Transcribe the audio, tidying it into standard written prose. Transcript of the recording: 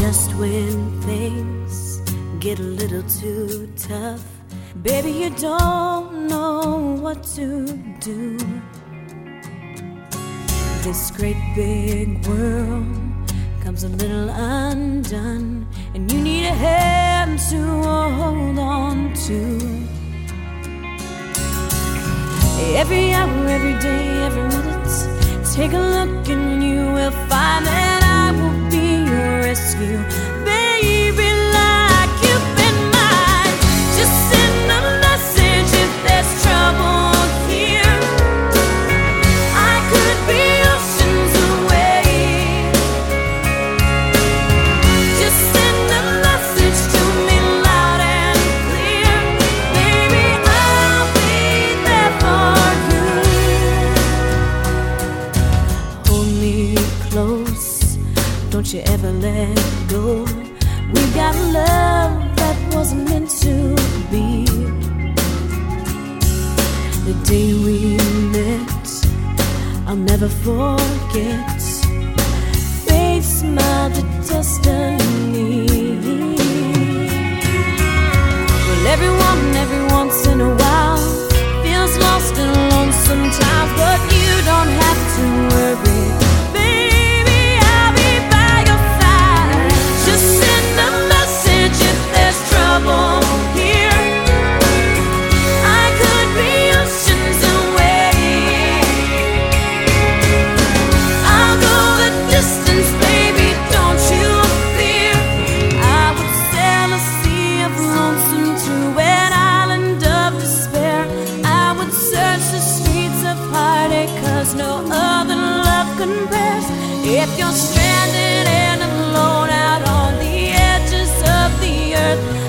Just when things get a little too tough, baby, you don't know what to do. This great big world comes a little undone, and you need a hand to hold on to. Every hour, every day, every minute, take a look and you will find that I will be your rescue, baby, like you've been mine. Just send a message if there's trouble here. I could be oceans away. Just send a message to me loud and clear, baby, I'll be there for you. Hold me close, don't you ever let go. We got love that wasn't meant to be. The day we met, I'll never forget. Fate smiled at destiny. Well, every once in a while feels lost and alone sometimes, but you don't have to worry. No other love compares. If you're stranded and alone out on the edges of the earth,